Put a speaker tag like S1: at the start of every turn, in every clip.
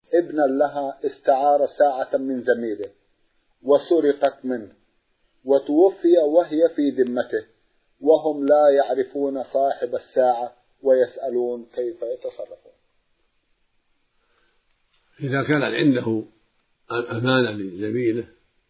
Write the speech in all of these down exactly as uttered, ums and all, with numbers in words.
S1: ابنا لها استعار ساعة من زميله وسرقت منه وتوفي وهي في ذمته، وهم لا يعرفون صاحب الساعة ويسألون كيف يتصرفون.
S2: إذا كان عنده أمانة لزميله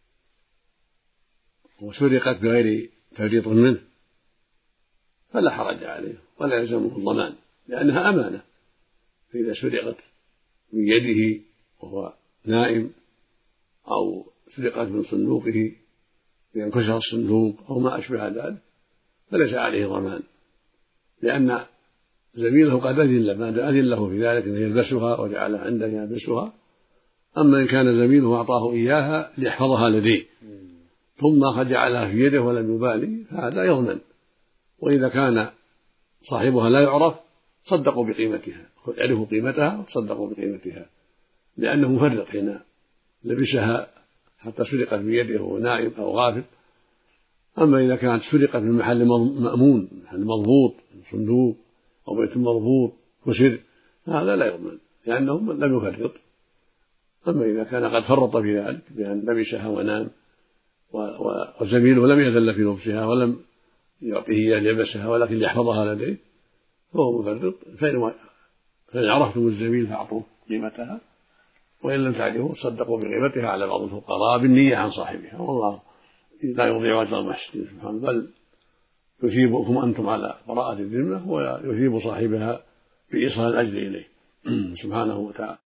S2: وسرقت بغير تفريط منه فلا حرج عليه ولا يلزمه الضمان، لأنها أمانة. فإذا سرقت من يده وهو نائم أو سرقت من صندوقه لينكسر الصندوق أو ما أشبه ذلك فليس عليه ضمان، لأن زميله قد أذن له في ذلك أن يلبسها وجعلها عنده يلبسها. أما إن كان زميله أعطاه إياها ليحفظها لديه ثم قد جعلها في يده ولم يبالي فهذا يضمن. وإذا كان صاحبها لا يعرف صدقوا بقيمتها، يعرفوا قيمتها وصدقوا بقيمتها، لأنه مفرط حين لبسها حتى سرقت بيده وهو نائم أو غافل. أما إذا كانت سرقت من محل مأمون، محل مضبوط، صندوق أو بيت مضبوط وسر، هذا لا يضمن لأنه لم يفرط. أما إذا كان قد فرط في ذلك بأن لبسها ونام وزميله لم يذل في لبسها ولم يعطيه إياه ليلبسها ولكن ليحفظها لديه فهو مفرط. فإن عرفتم الزميل فأعطوه قيمتها، وإن لم تعرفوا صدقوا بقيمتها على بعض الفقراء بالنية عن صاحبها، والله لا يضيع أجر المحسنين سبحانه، بل يثيبكم أنتم على براءة الذمة ويثيب صاحبها بإيصال الأجر إليه سبحانه وتعالى.